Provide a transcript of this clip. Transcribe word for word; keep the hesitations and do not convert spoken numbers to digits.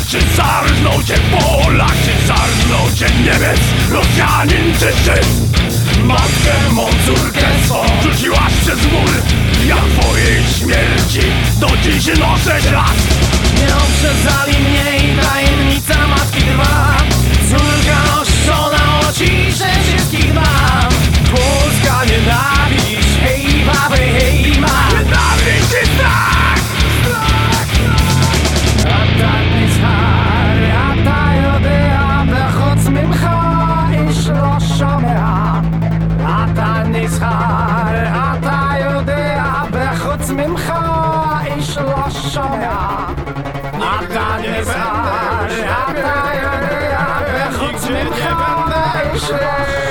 Czy zarżnął cię Polak, czy zarżnął cię Niemiec, Rosjanin czy Żyd? Matkę mą córkę swą rzuciłaś przez mur. Ja twojej śmierci do dziś noszę ślad. Nie obrzezali mnie i tajemnica matki trwa. Córka oszczona o ciszę wszystkich dbam. Polska nienawiść, hej baby, hej ma. Nienawiść i strach! אתה נזהר, אתה יודע, וחוץ ממך איש לא שומע. אתה נזהר, אתה יודע, וחוץ ממך איש לא שומע. אתה נזהר, אתה יודע, וחוץ ממך איש לא שומע.